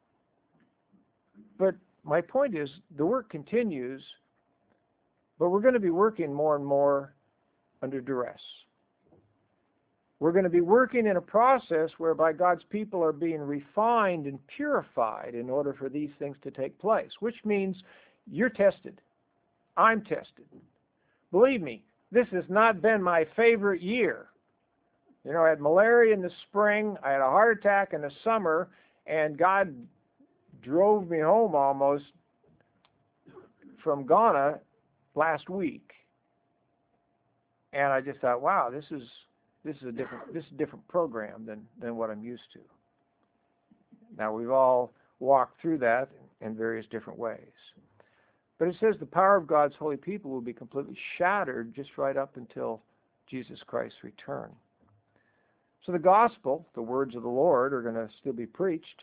But my point is, the work continues, but we're going to be working more and more under duress. We're going to be working in a process whereby God's people are being refined and purified in order for these things to take place, which means you're tested. I'm tested. Believe me, this has not been my favorite year. You know, I had malaria in the spring, I had a heart attack in the summer, and God drove me home almost from Ghana last week. And I just thought, wow, this is this is a different this is a different program than, than what I'm used to. Now we've all walked through that in various different ways. But it says the power of God's holy people will be completely shattered just right up until Jesus Christ's return. So the gospel, the words of the Lord, are going to still be preached.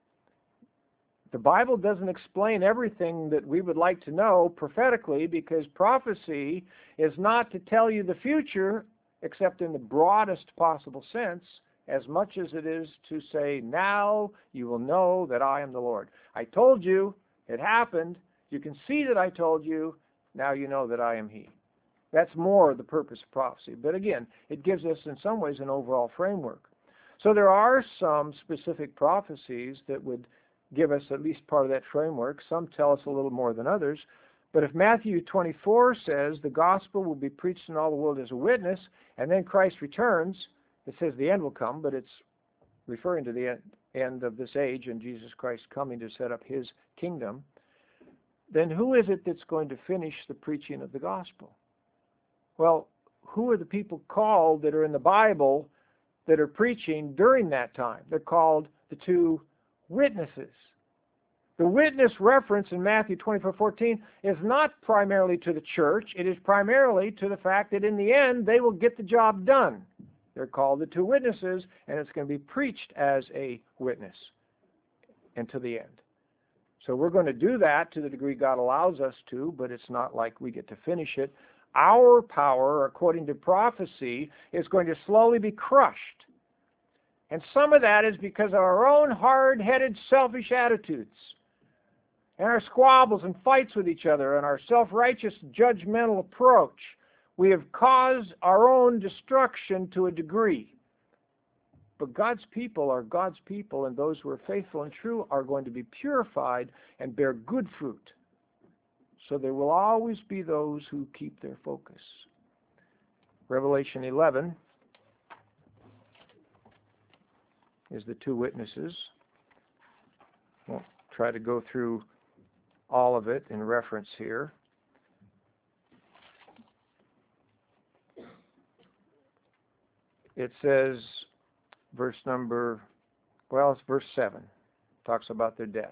The Bible doesn't explain everything that we would like to know prophetically, because prophecy is not to tell you the future, except in the broadest possible sense, as much as it is to say, now you will know that I am the Lord. I told you, it happened, you can see that I told you, now you know that I am He. That's more the purpose of prophecy. But again, it gives us in some ways an overall framework. So there are some specific prophecies that would give us at least part of that framework. Some tell us a little more than others. But if Matthew twenty-four says the gospel will be preached in all the world as a witness, and then Christ returns, it says the end will come, but it's referring to the end of this age and Jesus Christ coming to set up His kingdom, then who is it that's going to finish the preaching of the gospel? Well, who are the people called that are in the Bible that are preaching during that time? They're called the two witnesses. The witness reference in Matthew twenty-four fourteen is not primarily to the church. It is primarily to the fact that in the end they will get the job done. They're called the two witnesses, and it's going to be preached as a witness until the end. So we're going to do that to the degree God allows us to, but it's not like we get to finish it. Our power, according to prophecy, is going to slowly be crushed. And some of that is because of our own hard-headed, selfish attitudes, and our squabbles and fights with each other, and our self-righteous, judgmental approach. We have caused our own destruction to a degree. But God's people are God's people, and those who are faithful and true are going to be purified and bear good fruit. So there will always be those who keep their focus. Revelation eleven is the two witnesses. Won't try to go through all of it in reference here. It says, verse number, well, it's verse seven, talks about their death.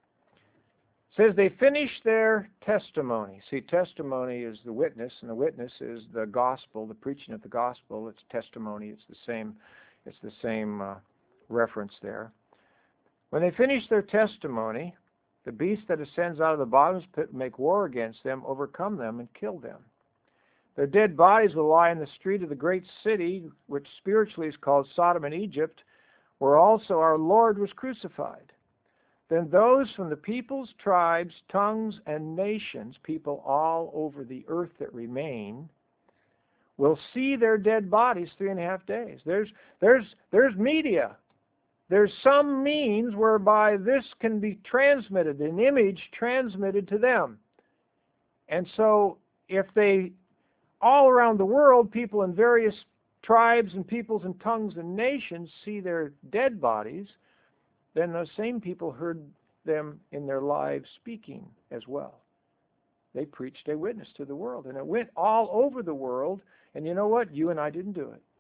It says they finished their testimony. See, testimony is the witness, and the witness is the gospel, the preaching of the gospel. It's testimony. It's the same, it's the same uh, reference there. When they finish their testimony, the beast that ascends out of the bottomless pit will make war against them, overcome them, and kill them. Their dead bodies will lie in the street of the great city, which spiritually is called Sodom and Egypt, where also our Lord was crucified. Then those from the peoples, tribes, tongues, and nations, people all over the earth that remain, will see their dead bodies three and a half days. There's, there's, there's media. There's some means whereby this can be transmitted, an image transmitted to them. And so if they, all around the world, people in various tribes and peoples and tongues and nations see their dead bodies, then those same people heard them in their lives speaking as well. They preached a witness to the world, and it went all over the world, and you know what? You and I didn't do it.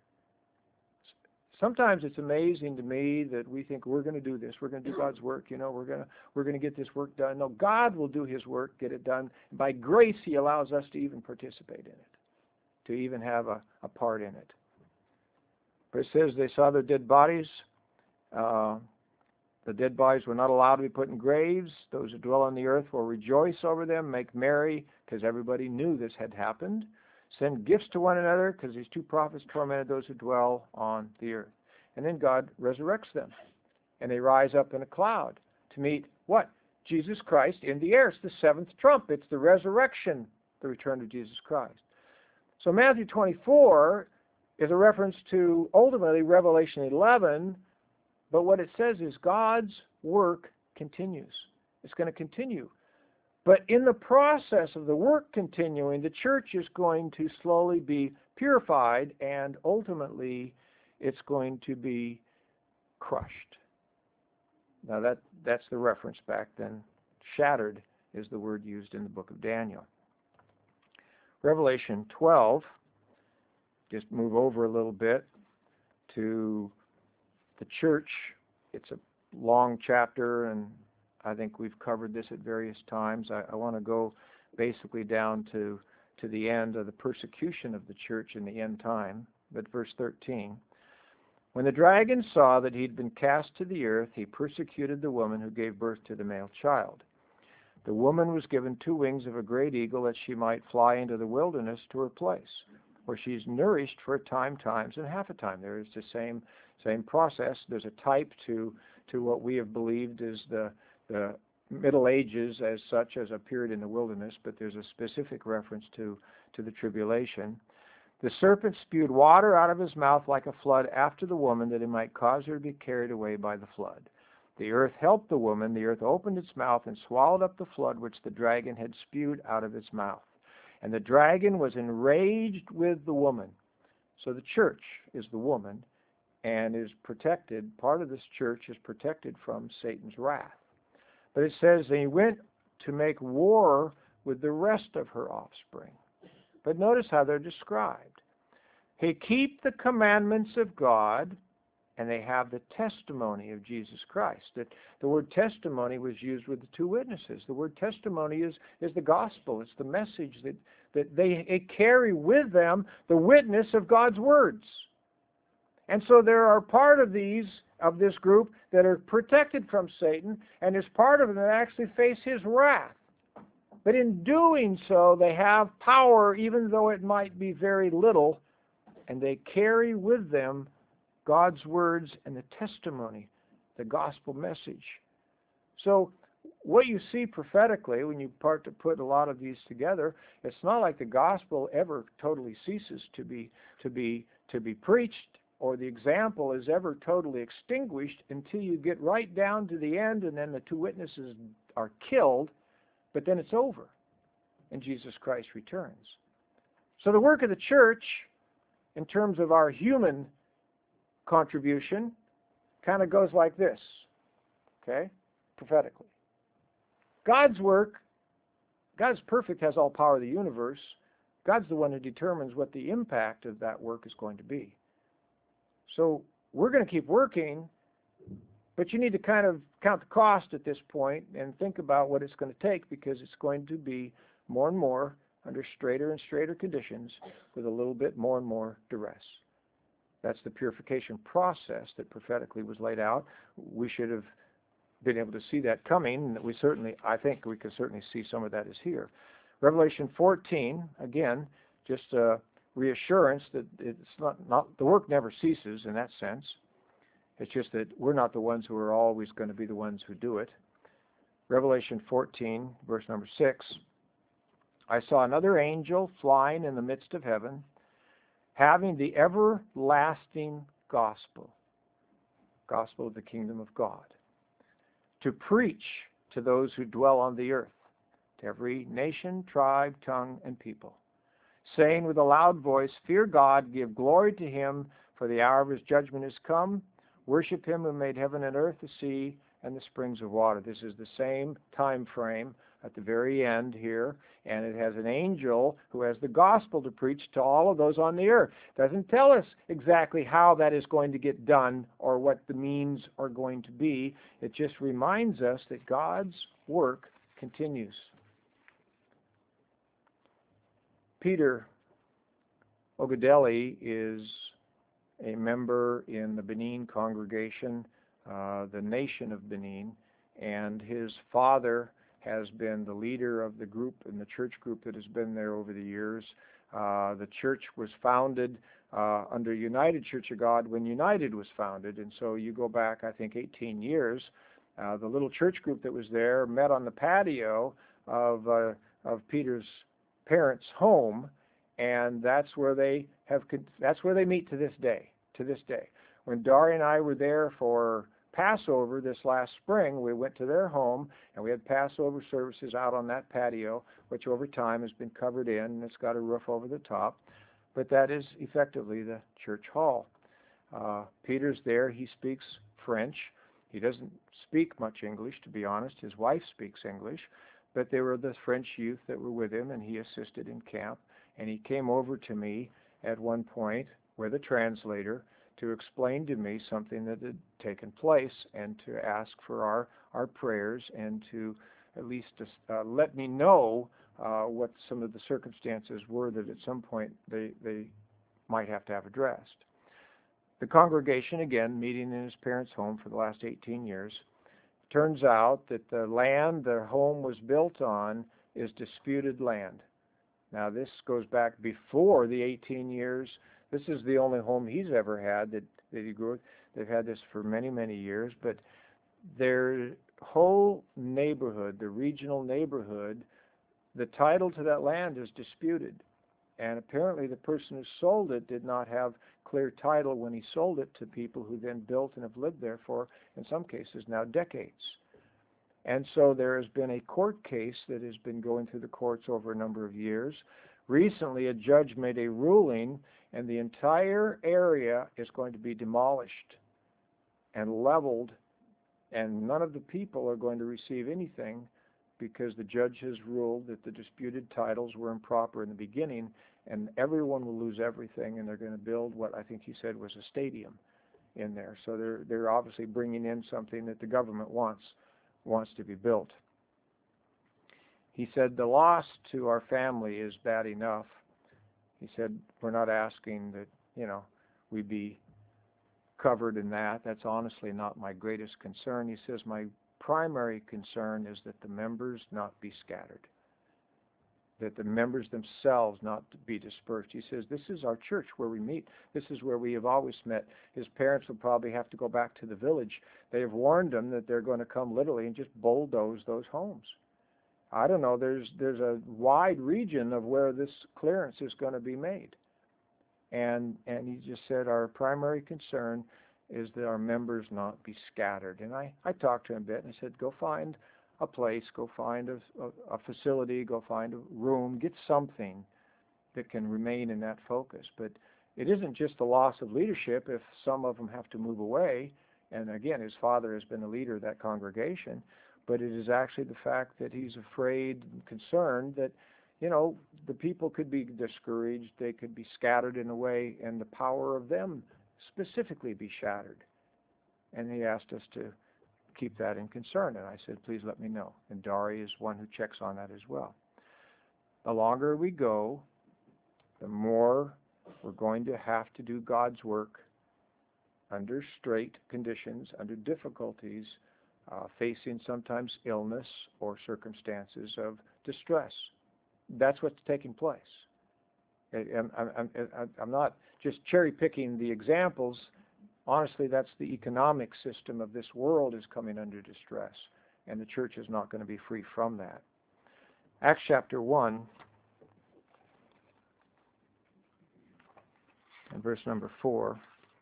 Sometimes it's amazing to me that we think we're going to do this, we're going to do God's work, you know, we're going to we're going to get this work done. No, God will do His work, get it done. By grace, He allows us to even participate in it, to even have a, a part in it. But it says they saw their dead bodies. Uh, the dead bodies were not allowed to be put in graves. Those who dwell on the earth will rejoice over them, make merry, because everybody knew this had happened. Send gifts to one another, because these two prophets tormented those who dwell on the earth. And then God resurrects them. And they rise up in a cloud to meet what? Jesus Christ in the air. It's the seventh trump. It's the resurrection, the return of Jesus Christ. So Matthew twenty-four is a reference to, ultimately, Revelation eleven, but what it says is God's work continues. It's going to continue. But in the process of the work continuing, the church is going to slowly be purified, and ultimately it's going to be crushed. Now that, that's the reference back then. Shattered is the word used in the book of Daniel. Revelation twelve, just move over a little bit to the church. It's a long chapter, and I think we've covered this at various times. I, I want to go basically down to, to the end of the persecution of the church in the end time. But verse thirteen, when the dragon saw that he'd been cast to the earth, he persecuted the woman who gave birth to the male child. The woman was given two wings of a great eagle, that she might fly into the wilderness to her place, where she's nourished for a time, times, and half a time. There is the same same process. There's a type to to what we have believed is the the Middle Ages as such, as a period in the wilderness, but there's a specific reference to to the tribulation. The serpent spewed water out of his mouth like a flood after the woman, that he might cause her to be carried away by the flood. The earth helped the woman. The earth opened its mouth and swallowed up the flood which the dragon had spewed out of its mouth. And the dragon was enraged with the woman. So the church is the woman, and is protected. Part of this church is protected from Satan's wrath. But it says that he went to make war with the rest of her offspring. But notice how they're described. They keep the commandments of God, and they have the testimony of Jesus Christ. That the word testimony was used with the two witnesses. The word testimony is, is the gospel. It's the message that, that they, they carry with them the witness of God's words. And so there are part of these, of this group, that are protected from Satan, and there's part of them that actually face his wrath. But in doing so, they have power, even though it might be very little, and they carry with them God's words and the testimony, the gospel message. So what you see prophetically, when you start to put a lot of these together, it's not like the gospel ever totally ceases to be to be to be preached, or the example is ever totally extinguished until you get right down to the end, and then the two witnesses are killed. But then it's over, and Jesus Christ returns. So the work of the church, in terms of our human contribution, kind of goes like this, okay, prophetically. God's work, God's perfect, has all power of the universe. God's the one who determines what the impact of that work is going to be. So we're going to keep working, but you need to kind of count the cost at this point and think about what it's going to take, because it's going to be more and more under straighter and straighter conditions with a little bit more and more duress. That's the purification process that prophetically was laid out. We should have been able to see that coming. We certainly, I think we can certainly see some of that is here. Revelation fourteen, again, just a reassurance that it's not, not the work never ceases in that sense. It's just that we're not the ones who are always going to be the ones who do it. Revelation fourteen, verse number six. I saw another angel flying in the midst of heaven, having the everlasting gospel, gospel of the kingdom of God, to preach to those who dwell on the earth, to every nation, tribe, tongue, and people, saying with a loud voice, fear God, give glory to him, for the hour of his judgment is come. Worship him who made heaven and earth, the sea, and the springs of water. This is the same time frame at the very end here, and it has an angel who has the gospel to preach to all of those on the earth. It doesn't tell us exactly how that is going to get done or what the means are going to be. It just reminds us that God's work continues. Peter Ogadelli is a member in the Benin congregation, uh, the nation of Benin, and his father has been the leader of the group and the church group that has been there over the years. Uh, the church was founded uh, under United Church of God when United was founded, and so you go back, I think, eighteen years. Uh, the little church group that was there met on the patio of uh, of Peter's parents' home, and that's where they have that's where they meet to this day. To this day, when Dari and I were there for Passover this last spring. We went to their home, and we had Passover services out on that patio, which over time has been covered in, and it's got a roof over the top. But that is effectively the church hall. Uh, Peter's there. He speaks French. He doesn't speak much English, to be honest. His wife speaks English. But they were the French youth that were with him, and he assisted in camp. And he came over to me at one point with a translator to explain to me something that had taken place and to ask for our, our prayers and to at least uh, let me know uh, what some of the circumstances were that at some point they, they might have to have addressed. The congregation, again, meeting in his parents' home for the last eighteen years, turns out that the land their home was built on is disputed land. Now, this goes back before the eighteen years. This is the only home he's ever had that, that he grew up. They've had this for many, many years, but their whole neighborhood, the regional neighborhood, the title to that land is disputed. And apparently the person who sold it did not have clear title when he sold it to people who then built and have lived there for, in some cases, now decades. And so there has been a court case that has been going through the courts over a number of years. Recently, a judge made a ruling, and the entire area is going to be demolished and leveled, and none of the people are going to receive anything because the judge has ruled that the disputed titles were improper in the beginning, and everyone will lose everything, and they're going to build what I think he said was a stadium in there. So they're they're obviously bringing in something that the government wants wants to be built. He said the loss to our family is bad enough. He said we're not asking that, you know, we be covered in that. That's honestly not my greatest concern. He says my primary concern is that the members not be scattered, that the members themselves not be dispersed. He says, this is our church where we meet. This is where we have always met. His parents will probably have to go back to the village. They have warned him that they're going to come literally and just bulldoze those homes. I don't know, there's there's a wide region of where this clearance is going to be made. And and he just said our primary concern is that our members not be scattered. And I, I talked to him a bit, and I said, go find a place, go find a, a, a facility, go find a room, get something that can remain in that focus. But it isn't just the loss of leadership if some of them have to move away. And again, his father has been the leader of that congregation. But it is actually the fact that he's afraid and concerned that, you know, the people could be discouraged, they could be scattered in a way, and the power of them specifically be shattered. And he asked us to keep that in concern, and I said, please let me know. And Dari is one who checks on that as well. The longer we go, the more we're going to have to do God's work under strait conditions, under difficulties, uh, facing sometimes illness or circumstances of distress. That's what's taking place. I'm, I'm, I'm, I'm not just cherry-picking the examples. Honestly, that's the economic system of this world is coming under distress, and the church is not going to be free from that. Acts chapter one, and verse number four,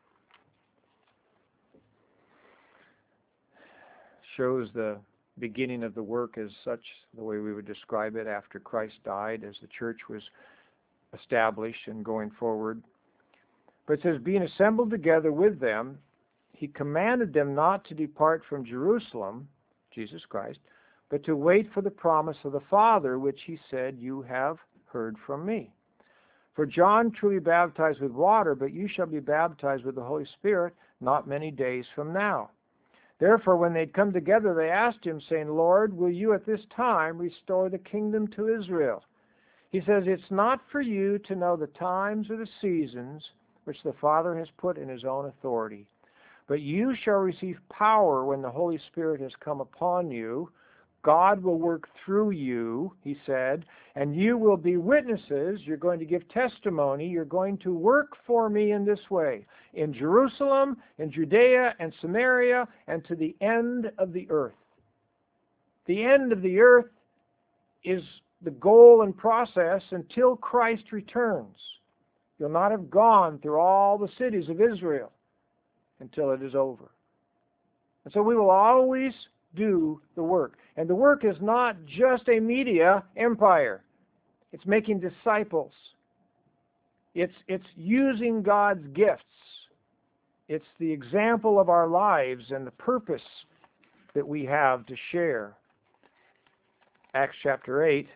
shows the beginning of the work as such, the way we would describe it after Christ died, as the church was established and going forward. But it says, being assembled together with them, he commanded them not to depart from Jerusalem, Jesus Christ, but to wait for the promise of the Father, which he said, you have heard from me. For John truly baptized with water, but you shall be baptized with the Holy Spirit not many days from now. Therefore, when they'd come together, they asked him, saying, Lord, will you at this time restore the kingdom to Israel? He says, it's not for you to know the times or the seasons which the Father has put in his own authority. But you shall receive power when the Holy Spirit has come upon you. God will work through you, he said, and you will be witnesses. You're going to give testimony. You're going to work for me in this way, in Jerusalem, in Judea, and Samaria, and to the end of the earth. The end of the earth is the goal and process until Christ returns. You'll not have gone through all the cities of Israel until it is over. And so we will always do the work. And the work is not just a media empire. It's making disciples. It's, it's using God's gifts. It's the example of our lives and the purpose that we have to share. Acts chapter eight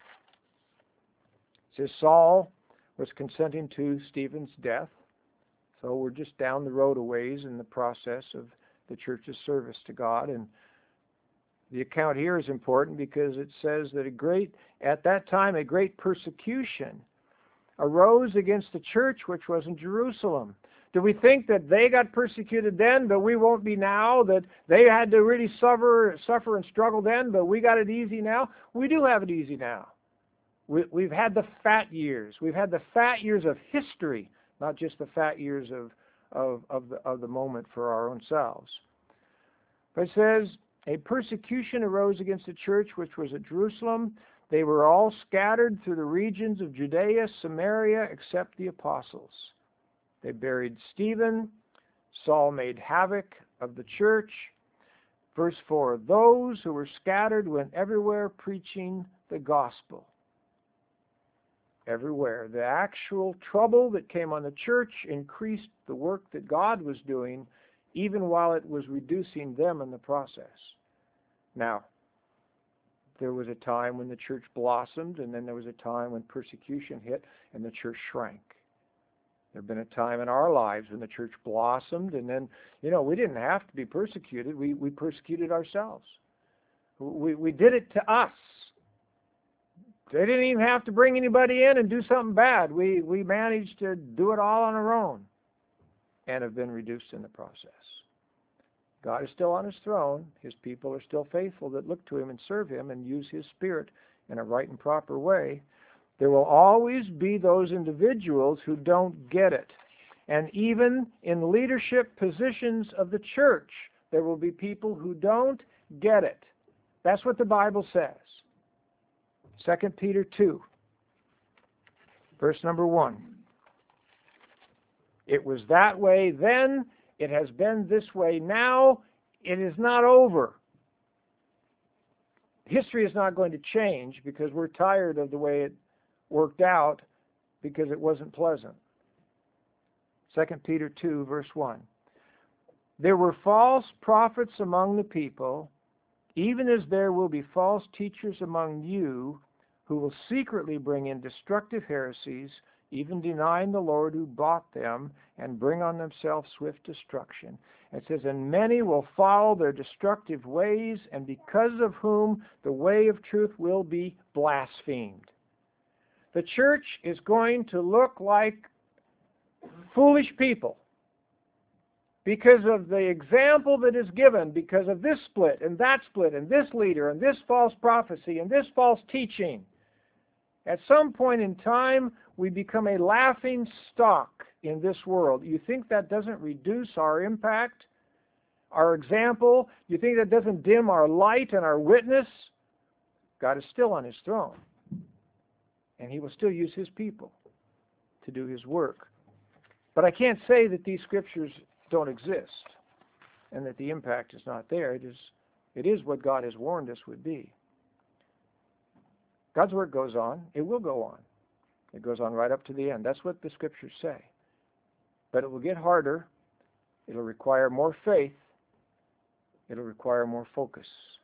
says Saul was consenting to Stephen's death. So we're just down the road a ways in the process of the church's service to God. And the account here is important because it says that a great, at that time, a great persecution arose against the church which was in Jerusalem. Do we think that they got persecuted then, but we won't be now? That they had to really suffer, suffer and struggle then, but we got it easy now? We do have it easy now. We, we've had the fat years. We've had the fat years of history, not just the fat years of, of, of, the, of the moment for our own selves. But it says, a persecution arose against the church which was at Jerusalem. They were all scattered through the regions of Judea, Samaria, except the apostles. They buried Stephen. Saul made havoc of the church. Verse four, those who were scattered went everywhere preaching the gospel. Everywhere. The actual trouble that came on the church increased the work that God was doing, even while it was reducing them in the process. Now, there was a time when the church blossomed, and then there was a time when persecution hit and the church shrank. There had been a time in our lives when the church blossomed, and then, you know, we didn't have to be persecuted. We, we persecuted ourselves. We, we did it to us. They didn't even have to bring anybody in and do something bad. We, we managed to do it all on our own and have been reduced in the process. God is still on his throne. His people are still faithful that look to him and serve him and use his Spirit in a right and proper way. There will always be those individuals who don't get it. And even in leadership positions of the church, there will be people who don't get it. That's what the Bible says. Second Peter two, verse number one. It was that way then, it has been this way now, it is not over. History is not going to change because we're tired of the way it worked out because it wasn't pleasant. Second Peter two, verse one. There were false prophets among the people, even as there will be false teachers among you, who will secretly bring in destructive heresies, even denying the Lord who bought them, and bring on themselves swift destruction. It says, and many will follow their destructive ways, and because of whom the way of truth will be blasphemed. The church is going to look like foolish people because of the example that is given, because of this split and that split and this leader and this false prophecy and this false teaching. At some point in time, we become a laughing stock in this world. You think that doesn't reduce our impact, our example? You think that doesn't dim our light and our witness? God is still on his throne, and he will still use his people to do his work. But I can't say that these scriptures don't exist and that the impact is not there. It is, it is what God has warned us would be. God's work goes on. It will go on. It goes on right up to the end. That's what the scriptures say. But it will get harder. It'll require more faith. It'll require more focus.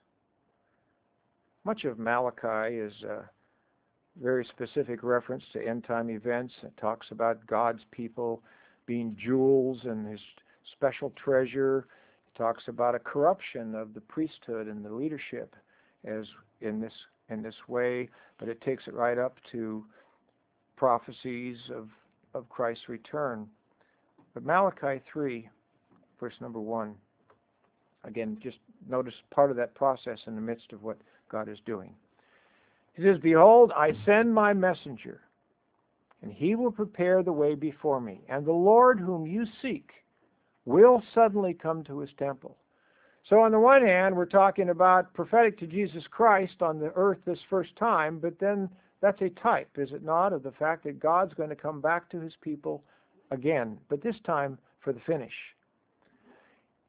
Much of Malachi is a very specific reference to end-time events. It talks about God's people being jewels and his special treasure. It talks about a corruption of the priesthood and the leadership as in this in this way, but it takes it right up to prophecies of, of Christ's return. But Malachi three, verse number one, again, just notice part of that process in the midst of what God is doing. He says, behold, I send my messenger, and he will prepare the way before me. And the Lord whom you seek will suddenly come to his temple. So on the one hand, we're talking about prophetic to Jesus Christ on the earth this first time, but then that's a type, is it not, of the fact that God's going to come back to his people again, but this time for the finish.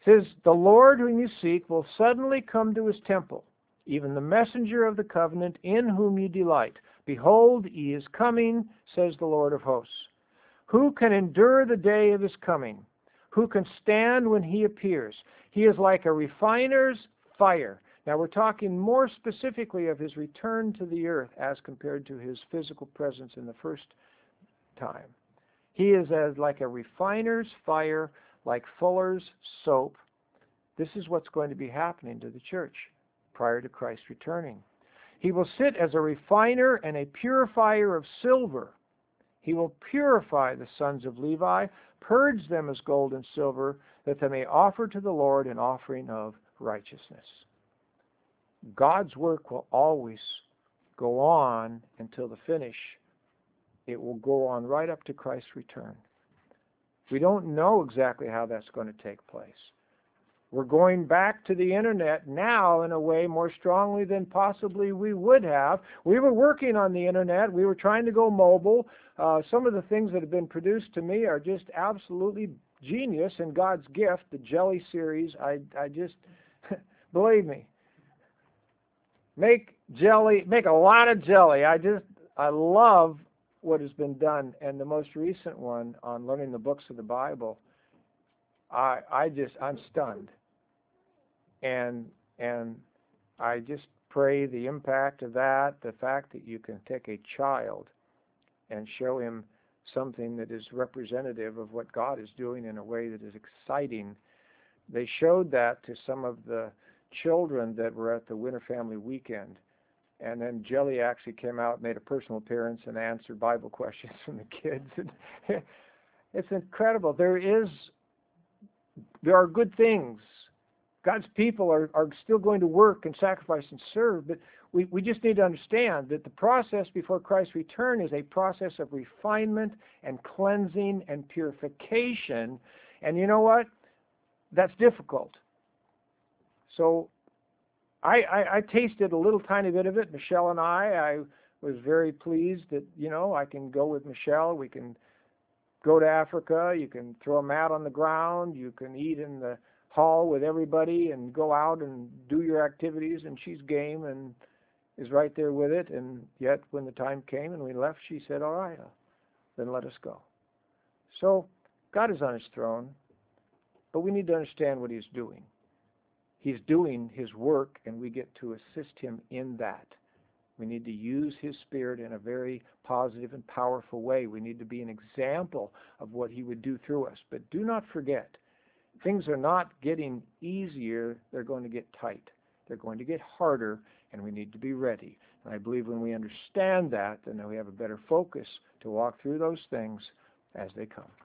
It says, the Lord whom you seek will suddenly come to his temple, even the messenger of the covenant in whom you delight. Behold, he is coming, says the Lord of hosts. Who can endure the day of his coming? Who can stand when he appears? He is like a refiner's fire. Now we're talking more specifically of his return to the earth as compared to his physical presence in the first time. He is as like a refiner's fire, like fuller's soap. This is what's going to be happening to the church prior to Christ returning. He will sit as a refiner and a purifier of silver. He will purify the sons of Levi, purge them as gold and silver, that they may offer to the Lord an offering of righteousness. God's work will always go on until the finish. It will go on right up to Christ's return. We don't know exactly how that's going to take place. We're going back to the internet now in a way more strongly than possibly we would have. We were working on the internet. We were trying to go mobile. Uh, some of the things that have been produced to me are just absolutely genius and God's gift. The Jelly series, I, I just, believe me, make jelly, make a lot of jelly. I just, I love what has been done. And the most recent one on learning the books of the Bible, I, I just, I'm stunned. And and I just pray the impact of that, the fact that you can take a child and show him something that is representative of what God is doing in a way that is exciting. They showed that to some of the children that were at the Winter Family Weekend. And then Jelly actually came out, made a personal appearance, and answered Bible questions from the kids. It's incredible. There is, there are good things. God's people are, are still going to work and sacrifice and serve, but we, we just need to understand that the process before Christ's return is a process of refinement and cleansing and purification. And you know what? That's difficult. So I, I, I tasted a little tiny bit of it, Michelle and I. I was very pleased that, you know, I can go with Michelle. We can go to Africa. You can throw a mat on the ground. You can eat in the hall with everybody and go out and do your activities, and she's game and is right there with it. And yet when the time came and we left, she said, all right, then let us go. So God is on his throne, but we need to understand what he's doing. He's doing his work, and we get to assist him in that. We need to use his Spirit in a very positive and powerful way. We need to be an example of what he would do through us. But do not forget, things are not getting easier. They're going to get tight. They're going to get harder, and we need to be ready. And I believe when we understand that, then we have a better focus to walk through those things as they come.